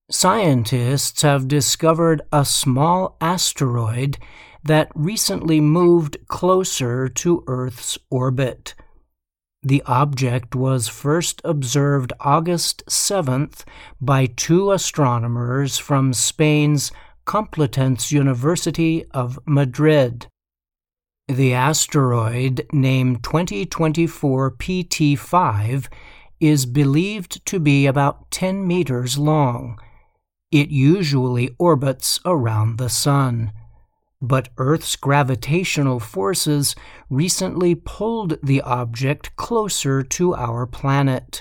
Scientists have discovered a small asteroid that recently moved closer to Earth's orbit. The object was first observed August 7th by two astronomers from Spain's Complutense University of Madrid. The asteroid, named 2024 PT5, is believed to be about 10 meters long. It usually orbits around the Sun, but Earth's gravitational forces recently pulled the object closer to our planet.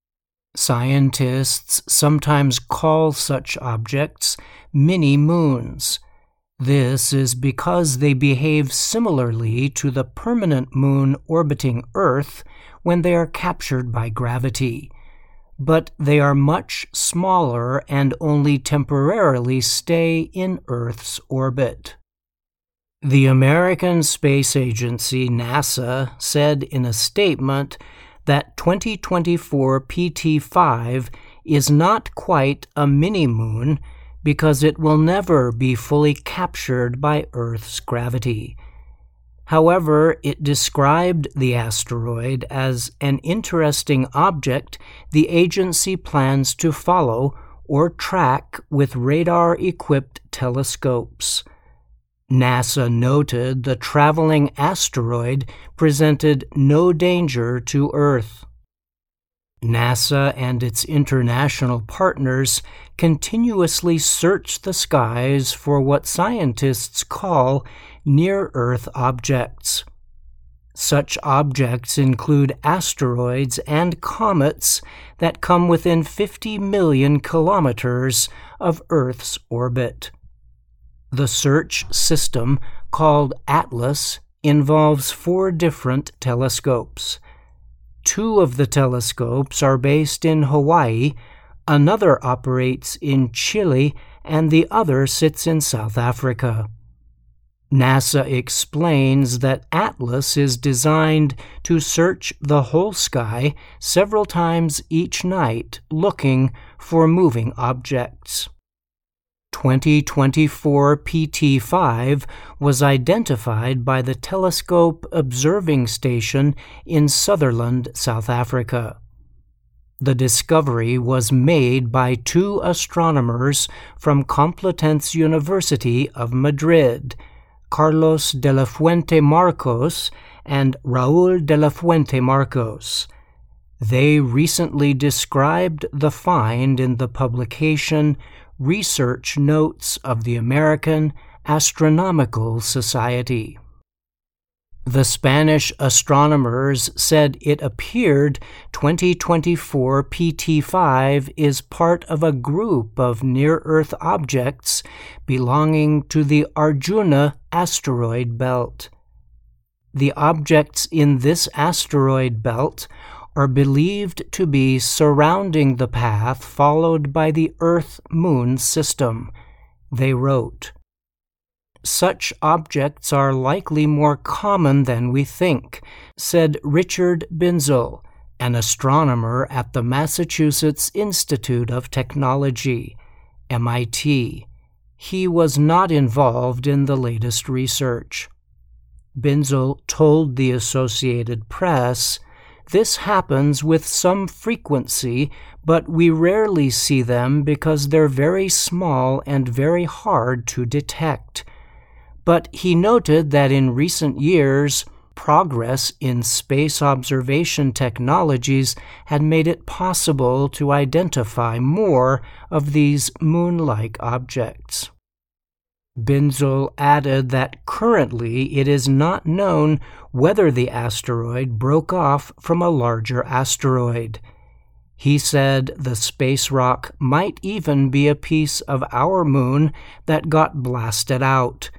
Scientists sometimes call such objects mini-moons. This is because they behave similarly to the permanent moon orbiting Earth when they are captured by gravity, but they are much smaller and only temporarily stay in Earth's orbit. The American Space Agency, NASA, said in a statement that 2024 PT5 is not quite a mini-moon because it will never be fully captured by Earth's gravity. However, it described the asteroid as an interesting object the agency plans to follow or track with radar-equipped telescopes. NASA noted the traveling asteroid presented no danger to Earth. NASA and its international partners continuously search the skies for what scientists call near-Earth objects. Such objects include asteroids and comets that come within 50 million kilometers of Earth's orbit. The search system, called ATLAS, involves 4 different telescopes. 2 of the telescopes are based in Hawaii, another operates in Chile, and the other sits in South Africa. NASA explains that ATLAS is designed to search the whole sky several times each night, looking for moving objects. 2024 PT5 was identified by the Telescope Observing Station in Sutherland, South Africa. The discovery was made by 2 astronomers from Complutense University of Madrid, Carlos de la Fuente Marcos and Raúl de la Fuente Marcos. They recently described the find in the publication Research Notes of the American Astronomical Society. The Spanish astronomers said it appeared 2024 PT5 is part of a group of near-Earth objects belonging to the Arjuna asteroid belt. The objects in this asteroid belt are believed to be surrounding the path followed by the Earth-Moon system, they wrote. Such objects are likely more common than we think, said Richard Binzel, an astronomer at the Massachusetts Institute of Technology, MIT. He was not involved in the latest research. Binzel told the Associated Press, "This happens with some frequency, but we rarely see them because they're very small and very hard to detect." But he noted that in recent years, progress in space observation technologies had made it possible to identify more of these moon-like objects. Binzel added that currently it is not known whether the asteroid broke off from a larger asteroid. He said the space rock might even be a piece of our moon that got blasted out.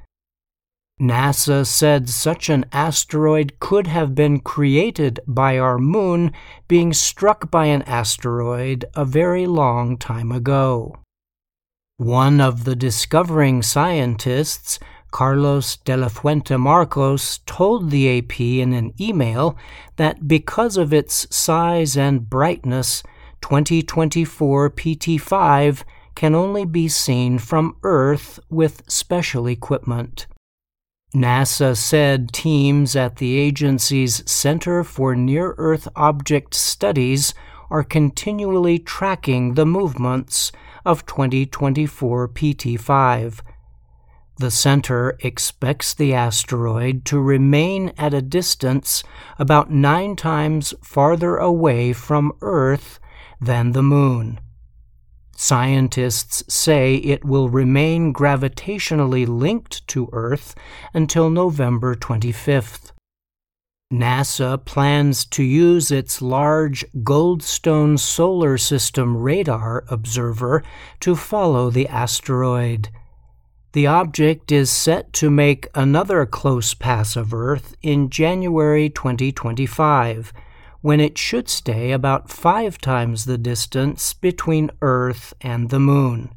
NASA said such an asteroid could have been created by our moon being struck by an asteroid a very long time ago. One of the discovering scientists, Carlos de la Fuente Marcos, told the AP in an email that because of its size and brightness, 2024 PT5 can only be seen from Earth with special equipment. NASA said teams at the agency's Center for Near-Earth Object Studies are continually tracking the movements of 2024 PT5. The center expects the asteroid to remain at a distance about 9 times farther away from Earth than the Moon. Scientists say it will remain gravitationally linked to Earth until November 25th. NASA plans to use its large Goldstone Solar System radar observer to follow the asteroid. The object is set to make another close pass of Earth in January 2025, when it should stay about 5 times the distance between Earth and the Moon.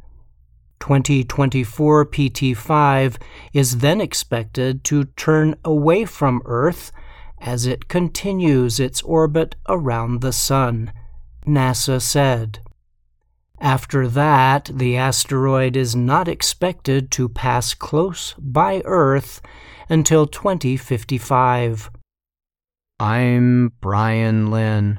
2024 PT5 is then expected to turn away from Earth as it continues its orbit around the Sun, NASA said. After that, the asteroid is not expected to pass close by Earth until 2055. I'm Brian Lynn.